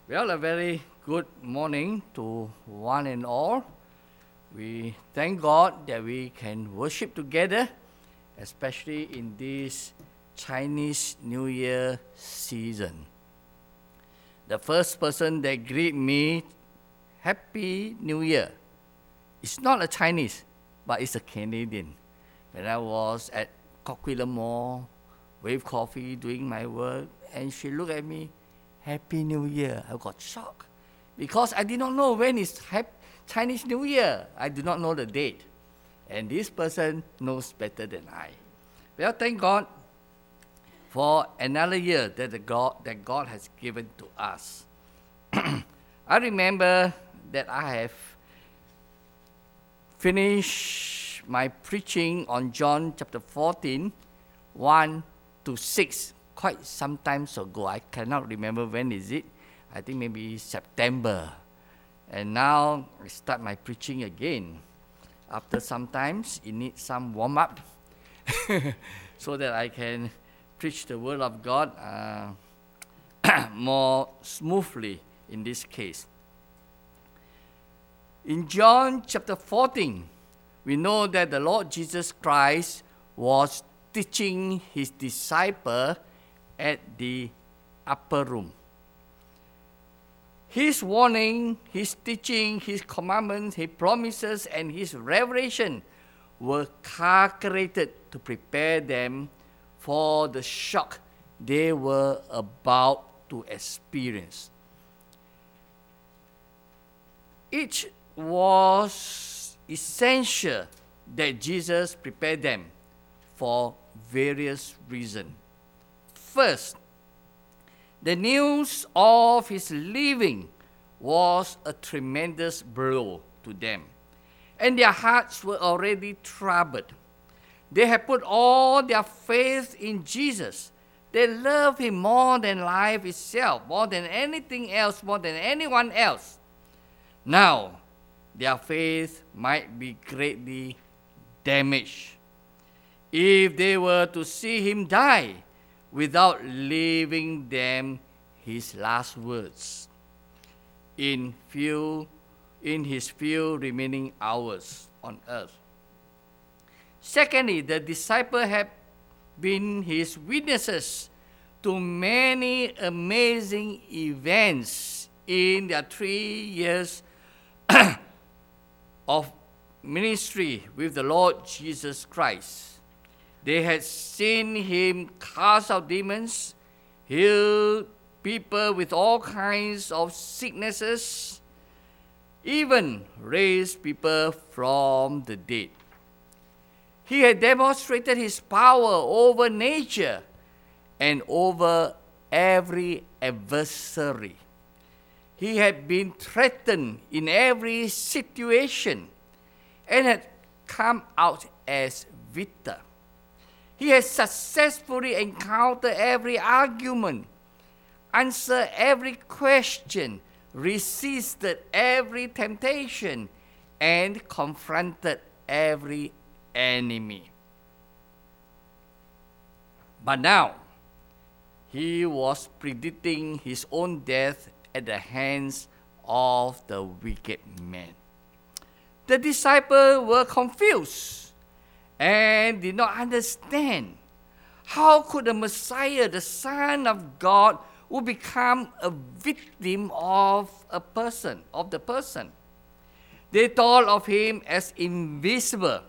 Well, a very good morning to one and all. We thank God that we can worship together, especially in this Chinese New Year season. The first person that greet me, Happy New Year, it's not a Chinese, but it's a Canadian. When I was at Coquitlam Mall, Wave Coffee, doing my work, and she looked at me, Happy New Year. I got shocked because I did not know when is Chinese New Year. I do not know the date. And this person knows better than I. Well, thank God for another year that God has given to us. I remember that I have finished my preaching on John chapter 14, 1 to 6, quite some time ago. I cannot remember when is it. I think maybe September. And now I start my preaching again. After some times, it needs some warm-up so that I can preach the word of God more smoothly in this case. In John chapter 14, we know that the Lord Jesus Christ was teaching his disciple at the upper room. His warning, his teaching, his commandments, his promises, and his revelation were calculated to prepare them for the shock they were about to experience. It was essential that Jesus prepared them for various reasons. First, the news of his leaving was a tremendous blow to them, and their hearts were already troubled. They had put all their faith in Jesus. They loved him more than life itself, more than anything else, more than anyone else. Now, their faith might be greatly damaged if they were to see him die without leaving them his last words in his few remaining hours on earth. Secondly, the disciples had been his witnesses to many amazing events in their 3 years of ministry with the Lord Jesus Christ. They had seen him cast out demons, heal people with all kinds of sicknesses, even raise people from the dead. He had demonstrated his power over nature and over every adversary. He had been threatened in every situation and had come out as victor. He has successfully encountered every argument, answered every question, resisted every temptation, and confronted every enemy. But now, he was predicting his own death at the hands of the wicked man. The disciples were confused and did not understand how could the Messiah, the Son of God, would become a victim of the person. They thought of him as invincible,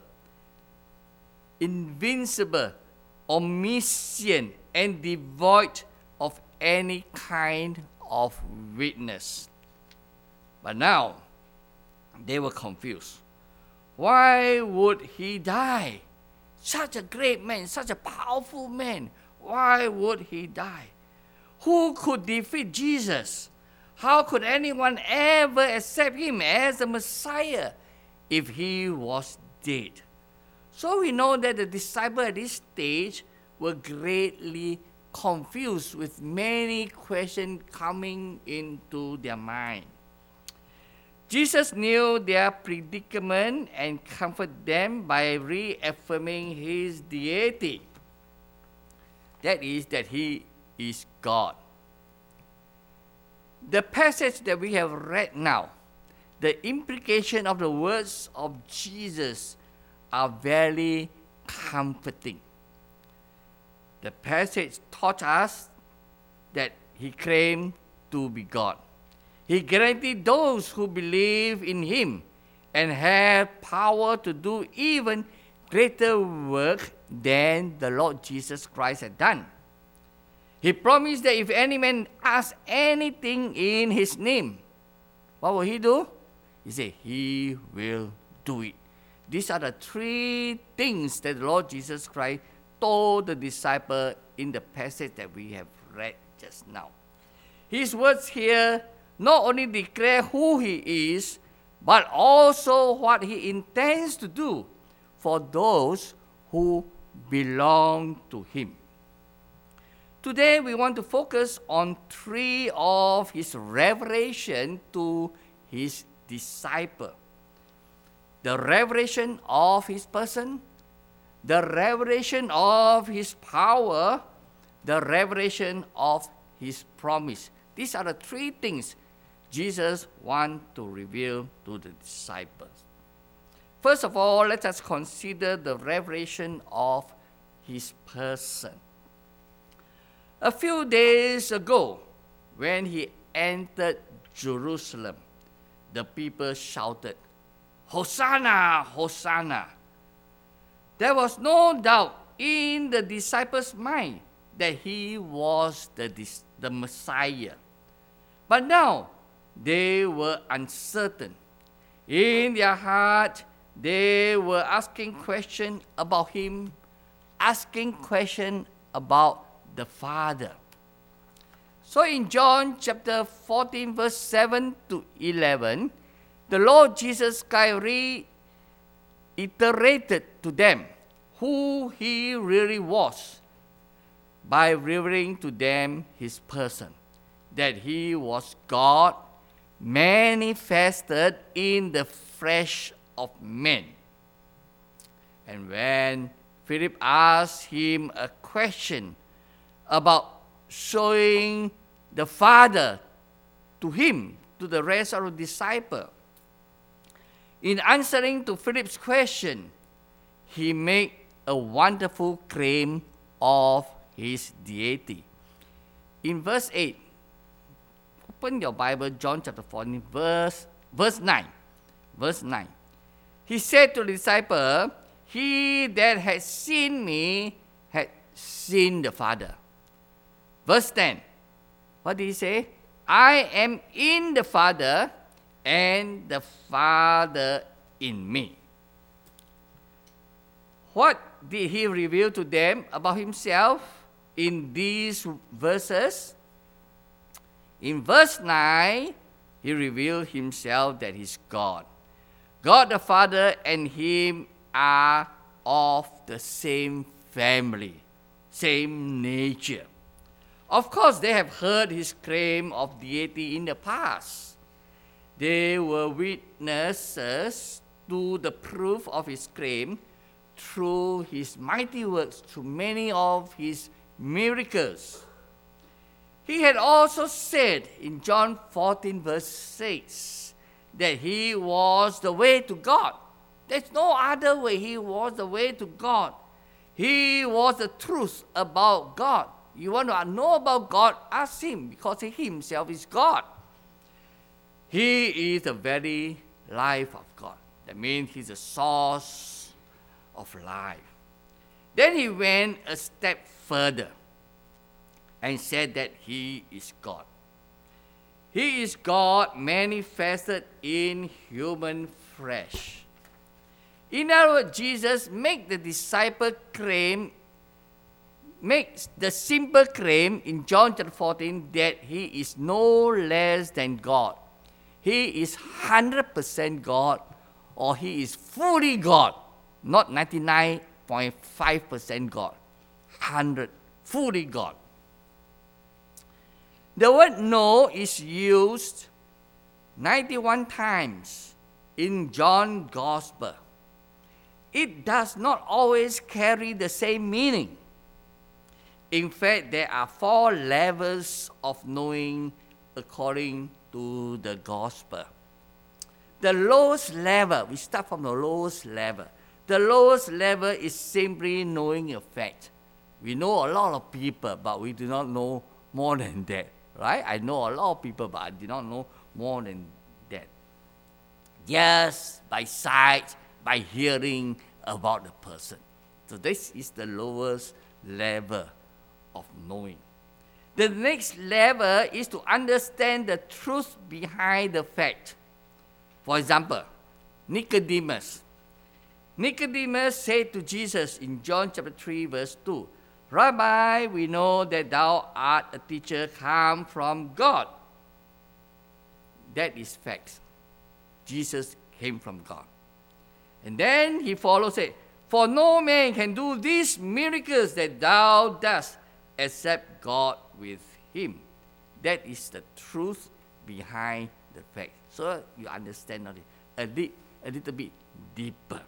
omniscient, and devoid of any kind of weakness. But now, they were confused. Why would he die? Such a great man, such a powerful man. Why would he die? Who could defeat Jesus? How could anyone ever accept him as the Messiah if he was dead? So we know that the disciples at this stage were greatly confused with many questions coming into their mind. Jesus knew their predicament and comforted them by reaffirming his deity. That is, that he is God. The passage that we have read now, the implication of the words of Jesus are very comforting. The passage taught us that he claimed to be God. He guaranteed those who believe in him and have power to do even greater work than the Lord Jesus Christ had done. He promised that if any man asks anything in his name, what will he do? He said, he will do it. These are the three things that the Lord Jesus Christ told the disciple in the passage that we have read just now. His words here not only declare who he is, but also what he intends to do for those who belong to him. Today we want to focus on three of his revelation to his disciple. The revelation of his person, the revelation of his power, the revelation of his promise. These are the three things Jesus wants to reveal to the disciples. First of all, let us consider the revelation of his person. A few days ago, when he entered Jerusalem, the people shouted, "Hosanna, Hosanna!" There was no doubt in the disciples' mind that he was the Messiah. But now, they were uncertain. In their heart, they were asking questions about him, asking questions about the Father. So in John chapter 14, verse 7 to 11, the Lord Jesus Christ reiterated to them who he really was by revealing to them his person, that he was God manifested in the flesh of men. And when Philip asked him a question about showing the Father to him, to the rest of the disciples, in answering to Philip's question, he made a wonderful claim of his deity. In verse 8, open your Bible, John chapter 14, verse 9. Verse 9. He said to the disciple, "He that has seen me had seen the Father." Verse 10. What did he say? "I am in the Father, and the Father in me." What did he reveal to them about himself in these verses? In verse 9, he revealed himself that he's God. God the Father and him are of the same family, same nature. Of course, they have heard his claim of deity in the past. They were witnesses to the proof of his claim through his mighty works, through many of his miracles. He had also said in John 14, verse 6, that he was the way to God. There's no other way. He was the way to God. He was the truth about God. You want to know about God? Ask him, because he himself is God. He is the very life of God. That means he's the source of life. Then he went a step further and said that he is God. He is God manifested in human flesh. In other words, Jesus makes the simple claim in John chapter 14 that he is no less than God. He is 100% God, or he is fully God, not 99.5% God, 100, fully God. The word "no" is used 91 times in John's Gospel. It does not always carry the same meaning. In fact, there are 4 levels of knowing according to the gospel. The lowest level, we start from the lowest level. The lowest level is simply knowing a fact. We know a lot of people, but we do not know more than that, right? I know a lot of people, but I do not know more than that. Just by sight, by hearing about the person. So this is the lowest level of knowing. The next level is to understand the truth behind the fact. For example, Nicodemus. Nicodemus said to Jesus in John chapter 3, verse 2, Rabbi, we know that thou art a teacher come from God. That is facts. Jesus came from God. And then he follows it. For no man can do these miracles that thou dost except God with him. That is the truth behind the fact. So you understand a little bit deeper.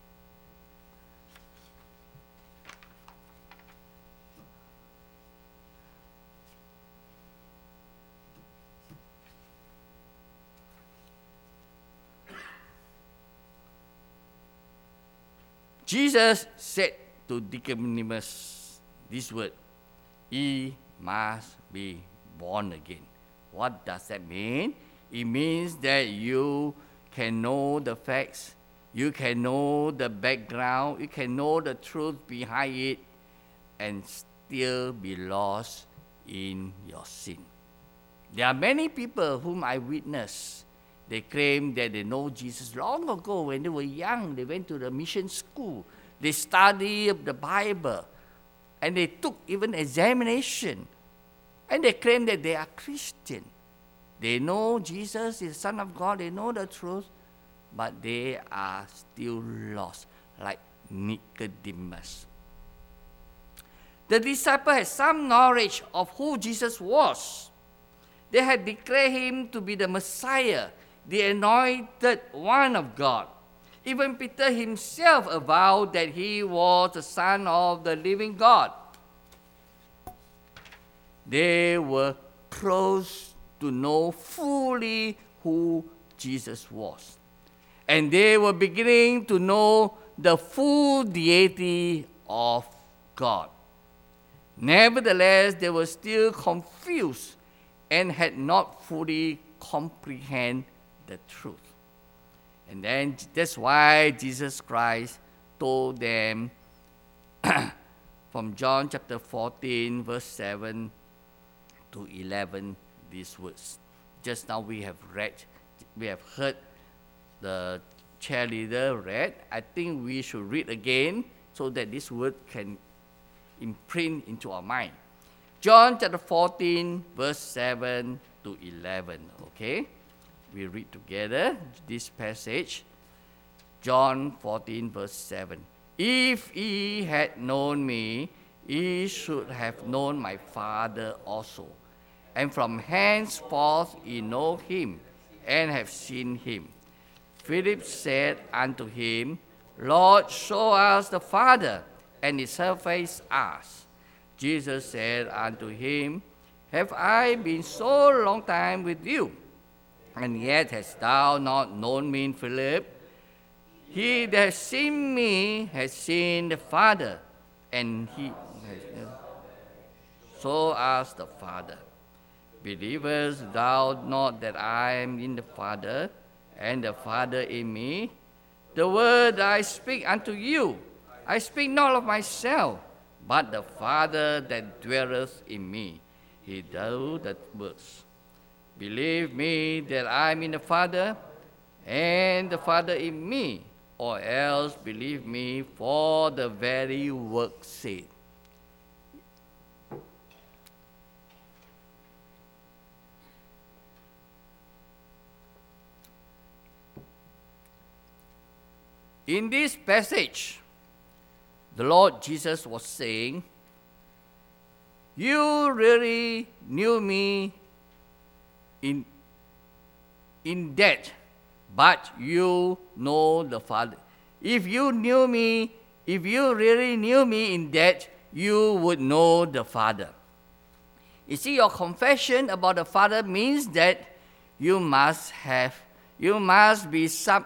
Jesus said to Nicodemus this word, he must be born again. What does that mean? It means that you can know the facts, you can know the background, you can know the truth behind it, and still be lost in your sin. There are many people whom I witness. They claim that they know Jesus long ago when they were young. They went to the mission school. They studied the Bible. And they took even examination. And they claim that they are Christian. They know Jesus is the Son of God. They know the truth. But they are still lost, like Nicodemus. The disciple had some knowledge of who Jesus was. They had declared him to be the Messiah, the anointed one of God. Even Peter himself avowed that he was the Son of the living God. They were close to know fully who Jesus was. And they were beginning to know the full deity of God. Nevertheless, they were still confused and had not fully comprehended the truth. And then that's why Jesus Christ told them from John chapter 14, verse 7 to 11, these words. Just now we have heard the cheerleader read. I think we should read again so that this word can imprint into our mind. John chapter 14, verse 7 to 11, okay? We read together this passage. John 14, verse 7. If ye had known me, ye should have known my Father also. And from henceforth ye know him, and have seen him. Philip said unto him, Lord, show us the Father, and it sufficeth us. Jesus said unto him, Have I been so long time with you, and yet hast thou not known me, Philip? He that has seen me has seen the Father, and he has so as the Father. Believest thou not that I am in the Father, and the Father in me? The word I speak unto you, I speak not of myself, but the Father that dwelleth in me, he doeth the works. Believe me that I am in the Father, and the Father in me, or else believe me for the very work's sake. In this passage, the Lord Jesus was saying, you really knew me in that, but you know the Father. If you really knew me in that, you would know the Father. You see, your confession about the Father means that there must be some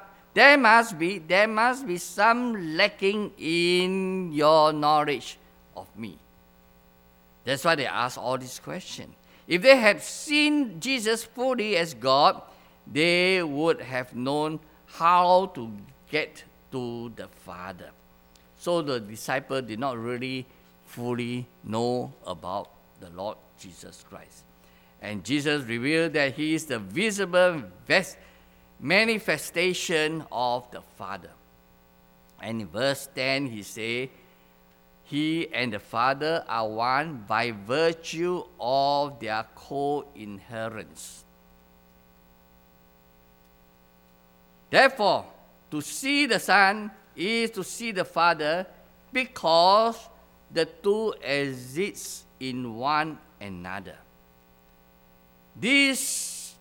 lacking in your knowledge of me. That's why they ask all these questions. If they had seen Jesus fully as God, they would have known how to get to the Father. So the disciples did not really fully know about the Lord Jesus Christ. And Jesus revealed that he is the visible manifestation of the Father. And in verse 10 he says, he and the Father are one by virtue of their co-inherence. Therefore, to see the Son is to see the Father, because the two exist in one another. This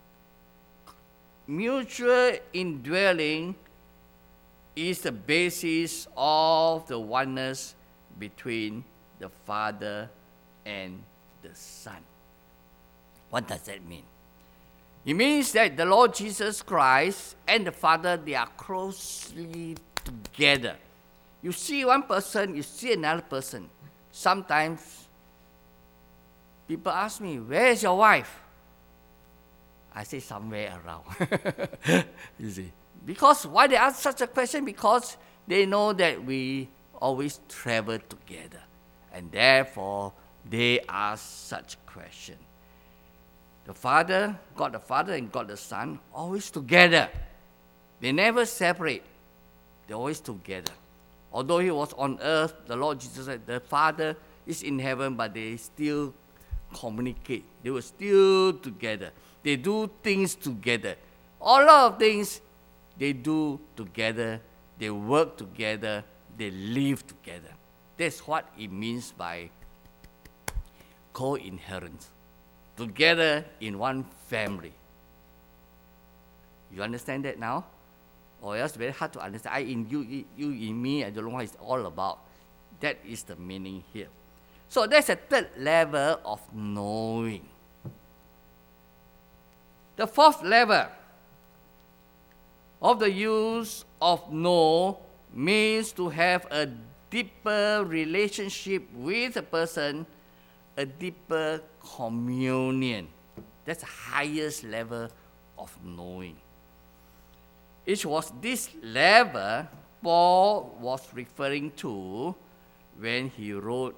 mutual indwelling is the basis of the oneness between the Father and the Son. What does that mean? It means that the Lord Jesus Christ and the Father, they are closely together. You see one person, you see another person. Sometimes people ask me, where is your wife? I say somewhere around. You see. Because why they ask such a question? Because they know that we always travel together. And therefore, they ask such question. The Father, God the Father and God the Son, always together. They never separate. They're always together. Although he was on earth, the Lord Jesus said, the Father is in heaven, but they still communicate. They were still together. They do things together. A lot of things they do together. They work together. They live together. That's what it means by co-inheritance. Together in one family. You understand that now? Or else very hard to understand. I in you, you in me, I don't know what it's all about. That is the meaning here. So that's a third level of knowing. The fourth level of the use of know means to have a deeper relationship with a person, a deeper communion. That's the highest level of knowing. It was this level Paul was referring to when he wrote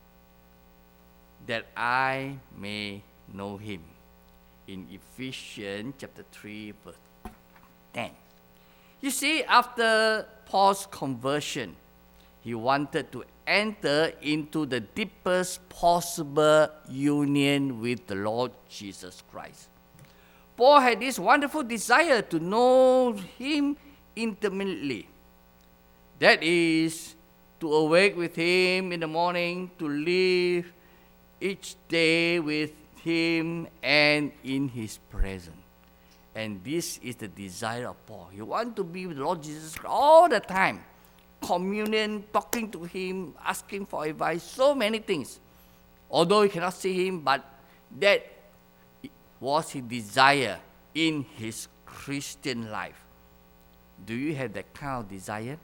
that I may know him in Ephesians chapter 3 verse 10. You see, after Paul's conversion, he wanted to enter into the deepest possible union with the Lord Jesus Christ. Paul had this wonderful desire to know him intimately. That is, to awake with him in the morning, to live each day with him and in his presence. And this is the desire of Paul. He wants to be with the Lord Jesus Christ all the time. Communion, talking to him, asking for advice, so many things. Although he cannot see him, but that was his desire in his Christian life. Do you have that kind of desire?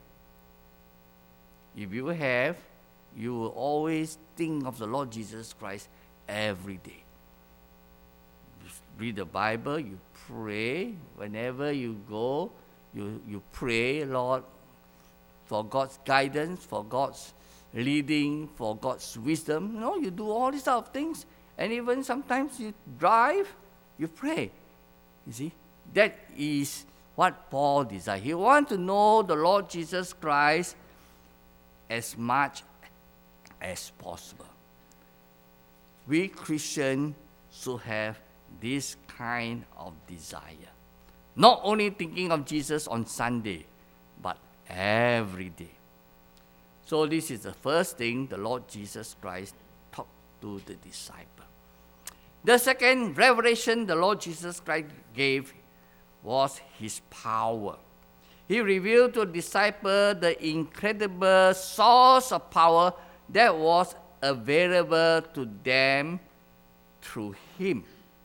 If you have, you will always think of the Lord Jesus Christ every day. You read the Bible, you pray. Whenever you go, you pray, Lord, for God's guidance, for God's leading, for God's wisdom. You know, you do all these type of things. And even sometimes you drive, you pray. You see, that is what Paul desired. He wanted to know the Lord Jesus Christ as much as possible. We Christians should have this kind of desire. Not only thinking of Jesus on Sunday, but every day. So this is the first thing the Lord Jesus Christ talked to the disciple. The second revelation the Lord Jesus Christ gave was his power. He revealed to the disciple the incredible source of power that was available to them through him.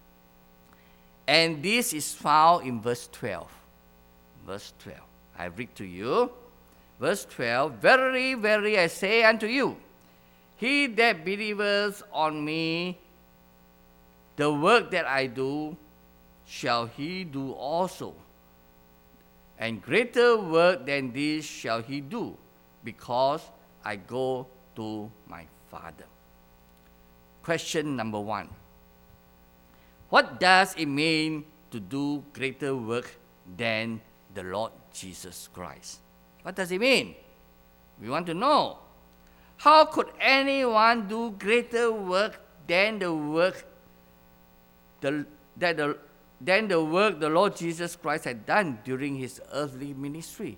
And this is found in verse 12. Verse 12. I read to you. Verse 12. Verily, verily, I say unto you, he that believeth on me, the work that I do, shall he do also. And greater work than this shall he do, because I go to my Father. Question number 1. What does it mean to do greater work than the Lord Jesus Christ? What does it mean? We want to know. How could anyone do greater work than the work the Lord Jesus Christ had done during his earthly ministry?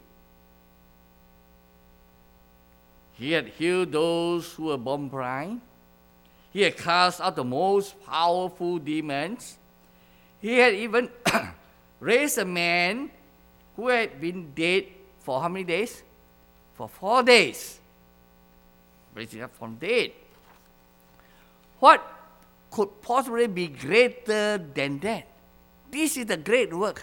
He had healed those who were born blind. He had cast out the most powerful demons. He had even raised a man who had been dead for how many days? For 4 days. Raised him up from dead. What could possibly be greater than that? This is the great work.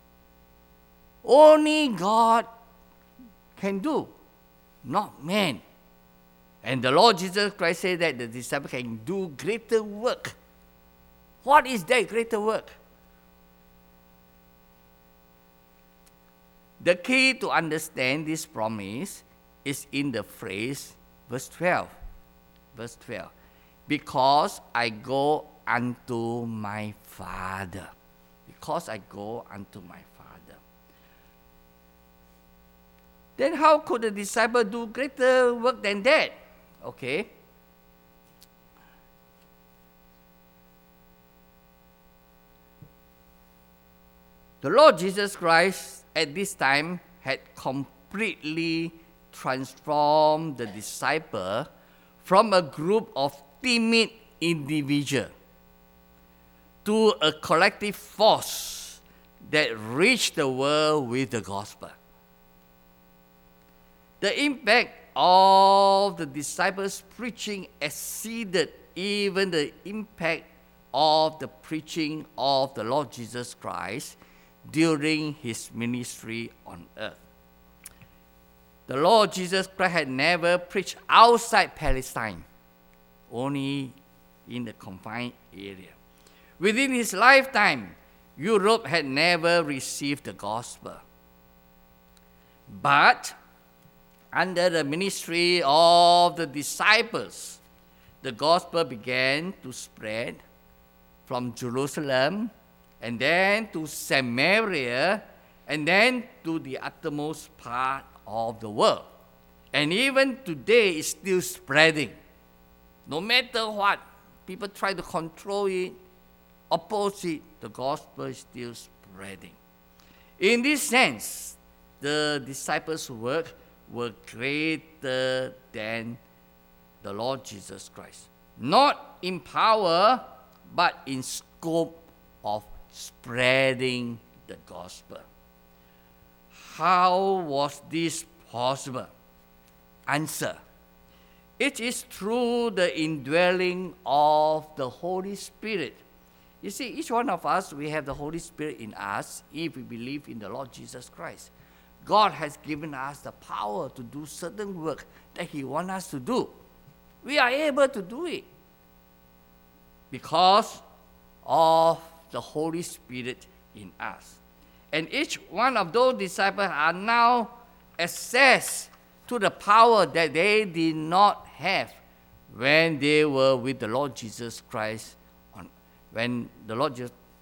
Only God can do, not man. And the Lord Jesus Christ said that the disciple can do greater work. What is that greater work? The key to understand this promise is in the phrase, verse 12. Verse 12. Because I go unto my Father. Because I go unto my Father. Then how could the disciple do greater work than that? Okay. The Lord Jesus Christ at this time had completely transformed the disciple from a group of timid individuals to a collective force that reached the world with the gospel. The impact of the disciples' preaching exceeded even the impact of the preaching of the Lord Jesus Christ during his ministry on earth. The Lord Jesus Christ had never preached outside Palestine, only in the confined area. Within his lifetime, Europe had never received the gospel. But under the ministry of the disciples, the gospel began to spread from Jerusalem and then to Samaria and then to the uttermost part of the world. And even today it's still spreading. No matter what, people try to control it, oppose it, the gospel is still spreading. In this sense, the disciples' work were greater than the Lord Jesus Christ. Not in power, but in scope of spreading the gospel. How was this possible? Answer. It is through the indwelling of the Holy Spirit. You see, each one of us, we have the Holy Spirit in us if we believe in the Lord Jesus Christ. God has given us the power to do certain work that he wants us to do. We are able to do it because of the Holy Spirit in us. And each one of those disciples are now access to the power that they did not have when they were with the Lord Jesus Christ when the Lord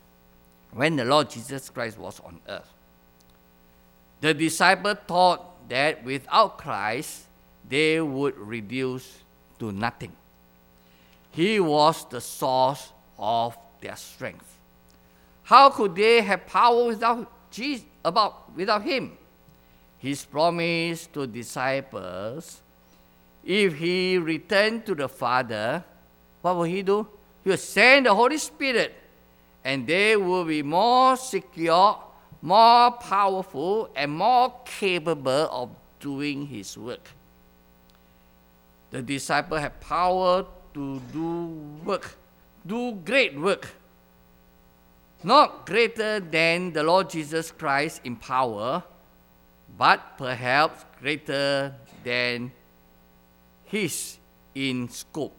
Jesus Christ was on earth. The disciples thought that without Christ, they would reduce to nothing. He was the source of their strength. How could they have power without him? His promise to disciples, if he returned to the Father, what will he do? He will send the Holy Spirit, and they will be more secure, more powerful, and more capable of doing his work. The disciples have power to do work, do great work, not greater than the Lord Jesus Christ in power, but perhaps greater than his in scope.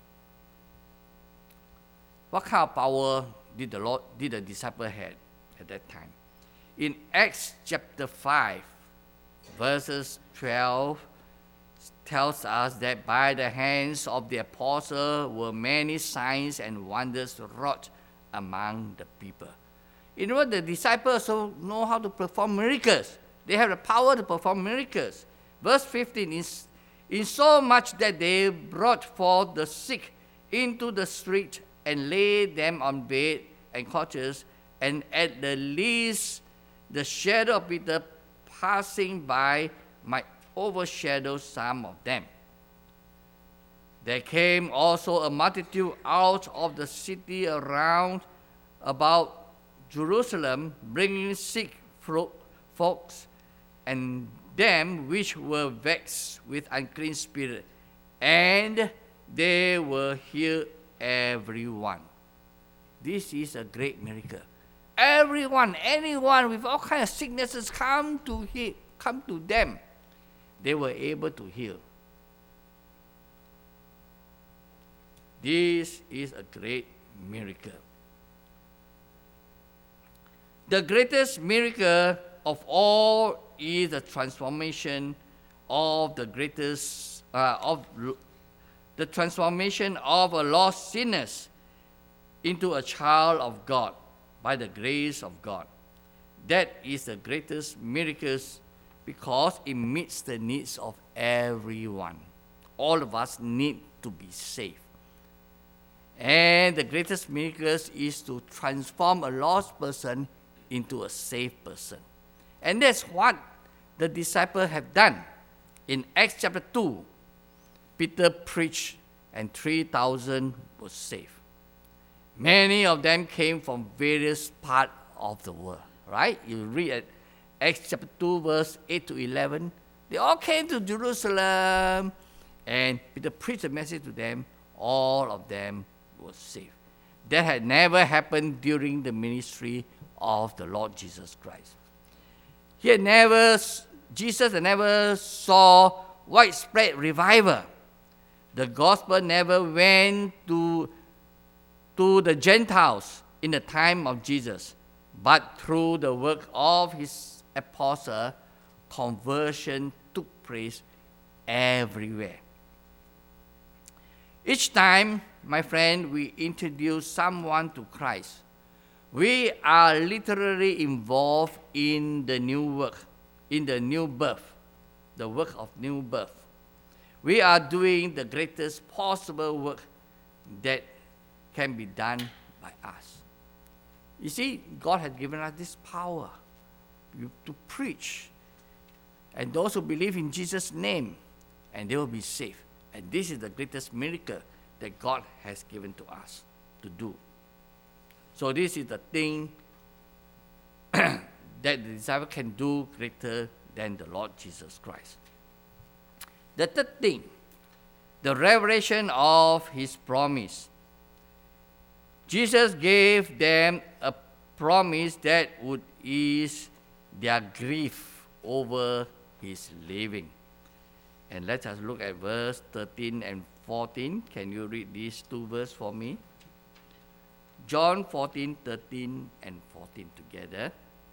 What kind of power did the disciple have at that time? In Acts chapter 5, verses 12, tells us that by the hands of the apostle were many signs and wonders wrought among the people. You know, the disciples also know how to perform miracles. They have the power to perform miracles. Verse 15 is, in so much that they brought forth the sick into the street and laid them on bed and couches, and at the least the shadow of Peter passing by might overshadow some of them. There came also a multitude out of the city around about Jerusalem, bringing sick folks and them which were vexed with unclean spirit, and they were healed everyone. This is a great miracle. Everyone, anyone with all kinds of sicknesses come to them. They were able to heal. This is a great miracle. The greatest miracle of all is the transformation of the transformation of a lost sinner into a child of God by the grace of God. That is the greatest miracle because it meets the needs of everyone. All of us need to be saved. And the greatest miracle is to transform a lost person into a saved person. And that's what the disciples have done. In Acts chapter 2, Peter preached and 3,000 were saved. Many of them came from various parts of the world, right? You read at Acts chapter 2, verse 8 to 11. They all came to Jerusalem, and Peter preached a message to them. All of them were saved. That had never happened during the ministry of the Lord Jesus Christ. Jesus had never saw widespread revival. The gospel never went to the Gentiles in the time of Jesus, but through the work of his apostle, conversion took place everywhere. Each time, my friend, we introduce someone to Christ, we are literally involved in the new work, in the new birth, the work of new birth. We are doing the greatest possible work that can be done by us. You see, God has given us this power to preach. And those who believe in Jesus' name, and they will be saved. And this is the greatest miracle that God has given to us to do. So this is the thing that the disciple can do greater than the Lord Jesus Christ. The third thing, the revelation of his promise. Jesus gave them a promise that would ease their grief over his leaving. And let us look at verse 13 and 14. Can you read these two verses for me? John 14, 13 and 14 together.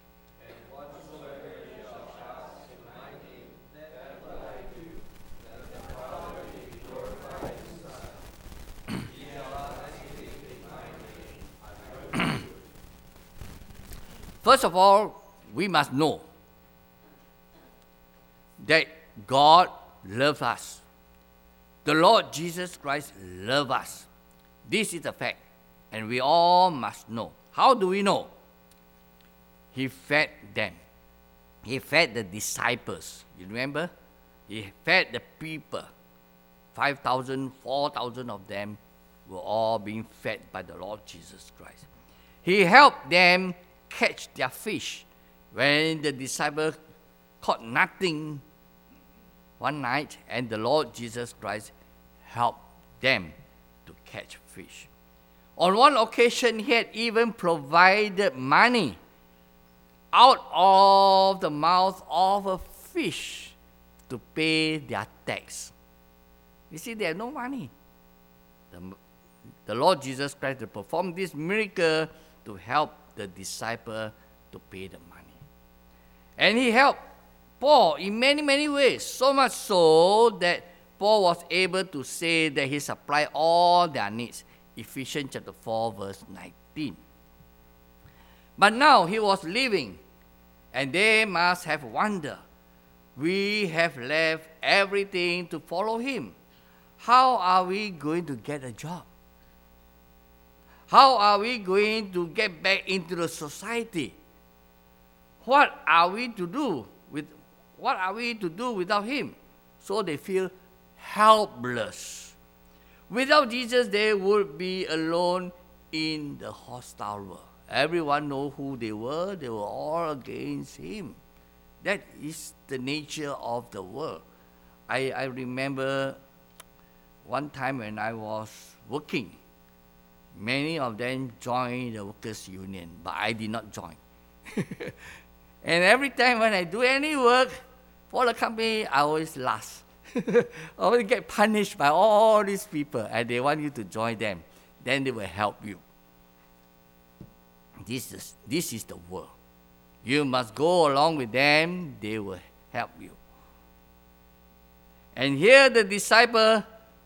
First of all, we must know that God loves us. The Lord Jesus Christ loves us. This is a fact, and we all must know. How do we know? He fed them. He fed the disciples. You remember? He fed the people. 5,000, 4,000 of them were all being fed by the Lord Jesus Christ. He helped them catch their fish when the disciples caught nothing one night, and the Lord Jesus Christ helped them to catch fish. On one occasion, he had even provided money out of the mouth of a fish to pay their tax. You see, they had no money. The Lord Jesus Christ performed this miracle to help the disciple to pay the money. And he helped Paul in many, many ways, so much so that Paul was able to say that he supplied all their needs. Ephesians chapter 4, verse 19. But now he was leaving, and they must have wondered. We have left everything to follow him. How are we going to get a job? How are we going to get back into the society? What are we to do without him? So they feel helpless. Without Jesus, they would be alone in the hostile world. Everyone knows who they were. They were all against him. That is the nature of the world. I remember one time when I was working, many of them joined the workers' union, but I did not join. And every time when I do any work for the company, I always last. I always get punished by all these people, and they want you to join them. Then they will help you. This is the world. You must go along with them, they will help you. And here the disciple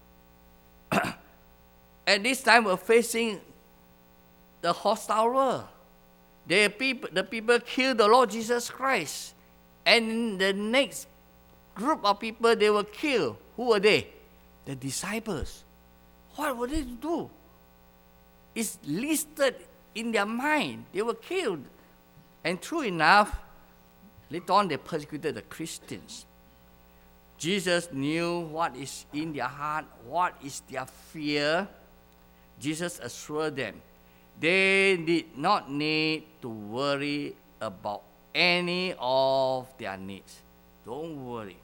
at this time were facing the hostile world. The people killed the Lord Jesus Christ. And the next group of people, they were killed. Who were they? The disciples. What were they to do? It's listed in their mind. They were killed. And true enough, later on they persecuted the Christians. Jesus knew what is in their heart, what is their fear. Jesus assured them they did not need to worry about any of their needs. Don't worry.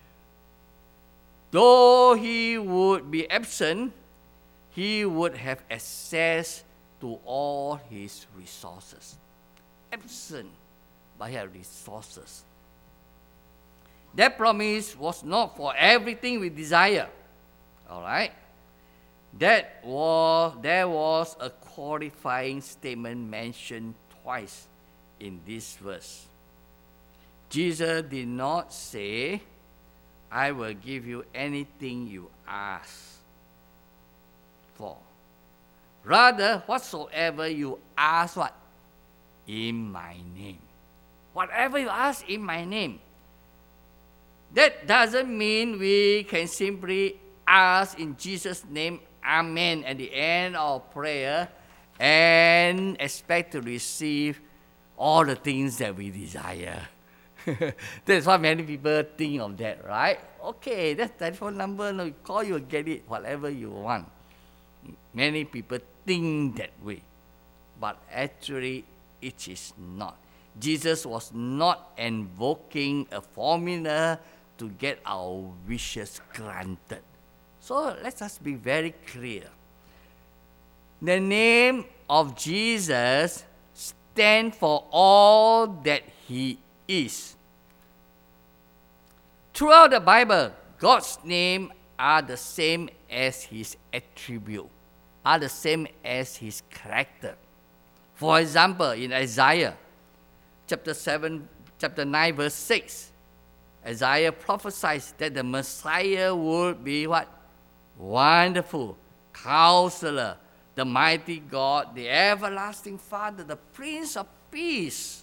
Though he would be absent, he would have access to all his resources. Absent, but he had resources. That promise was not for everything we desire. All right? There was a qualifying statement mentioned twice in this verse. Jesus did not say, I will give you anything you ask for. Rather, whatsoever you ask, what? In my name. Whatever you ask in my name. That doesn't mean we can simply ask in Jesus' name, Amen, at the end of prayer and expect to receive all the things that we desire. That's what many people think of that, right? Okay, that's telephone number. No, you call, you will get it, whatever you want. Many people think that way. But actually, it is not. Jesus was not invoking a formula to get our wishes granted. So let us be very clear. The name of Jesus stands for all that he is. Throughout the Bible, God's name are the same as his attribute, are the same as his character. For example, in Isaiah chapter 9, verse 6, Isaiah prophesies that the Messiah would be what? Wonderful, Counselor, the mighty God, the everlasting Father, the Prince of Peace.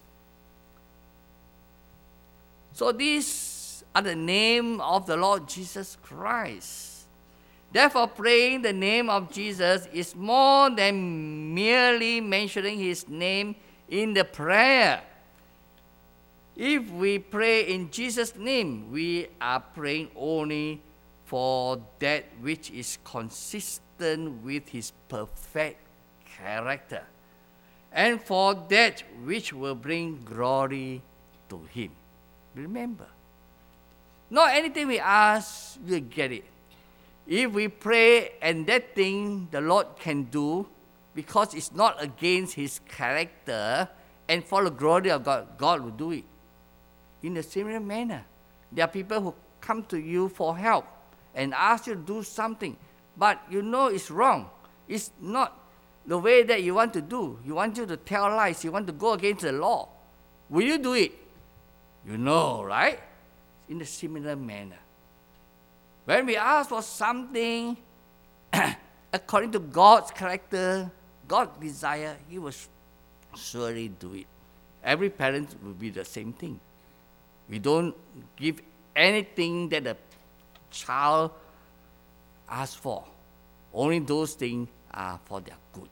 So these are the name of the Lord Jesus Christ. Therefore, praying the name of Jesus is more than merely mentioning his name in the prayer. If we pray in Jesus' name, we are praying only for that which is consistent with his perfect character, and for that which will bring glory to him. Remember, not anything we ask, we'll get it. If we pray and that thing the Lord can do, because it's not against his character, and for the glory of God, God will do it. In a similar manner, there are people who come to you for help and ask you to do something, but you know it's wrong. It's not the way that you want to do. You want you to tell lies. You want to go against the law. Will you do it? You know, right? In a similar manner. When we ask for something according to God's character, God's desire, He will surely do it. Every parent will be the same thing. We don't give anything that the child asks for. Only those things are for their good.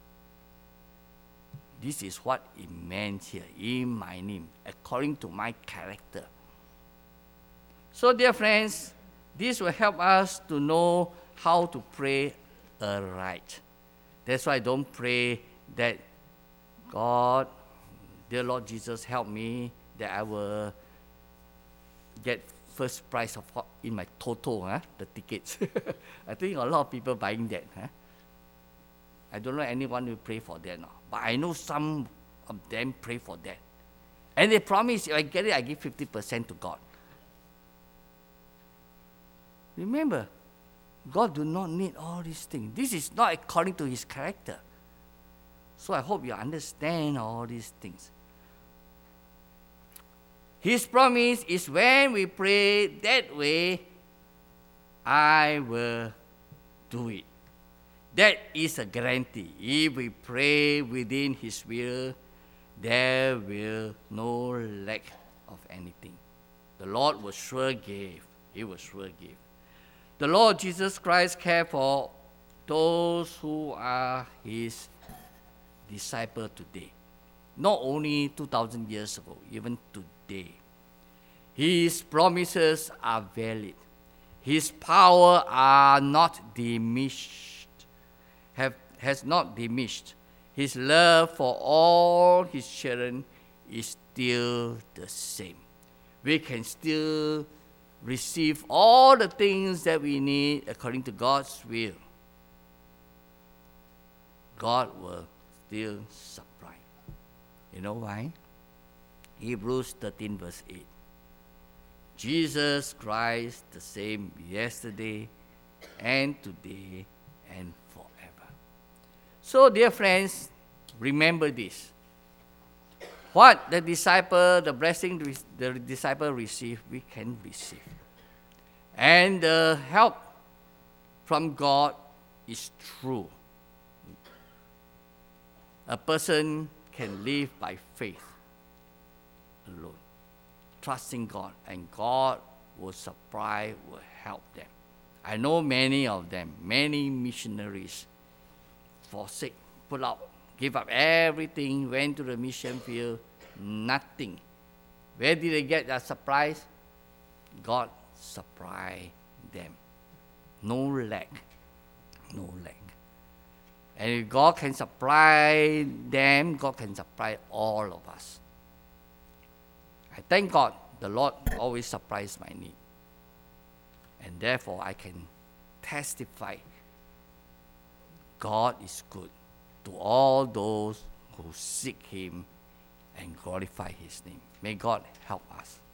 This is what it meant here, in my name, according to my character. So, dear friends, this will help us to know how to pray aright. That's why I don't pray that, God, dear Lord Jesus, help me that I will get first prize in my Toto, the tickets. I think a lot of people buying that. I don't know anyone who pray for that, no. But I know some of them pray for that. And they promise, if I get it, I give 50% to God. Remember, God do not need all these things. This is not according to His character. So I hope you understand all these things. His promise is when we pray that way, I will do it. That is a guarantee. If we pray within His will, there will no lack of anything. The Lord will sure give. He will sure give. The Lord Jesus Christ cares for those who are His disciples today. Not only 2,000 years ago, even today. His promises are valid. His power are not diminished. Has not diminished. His love for all His children is still the same. We can still receive all the things that we need according to God's will. God will still supply. You know why? Hebrews 13 verse 8. Jesus Christ the same yesterday and today and forever. So, dear friends, remember this. What the blessing the disciple received, we can receive. And the help from God is true. A person can live by faith alone, trusting God, and God will supply, will help them. I know many of them, many missionaries forsake, pull out, give up everything, went to the mission field, nothing. Where did they get their supplies? God supply them. No lack. No lack. And if God can supply them, God can supply all of us. I thank God, the Lord always supplies my need. And therefore I can testify God is good to all those who seek Him and glorify His name. May God help us.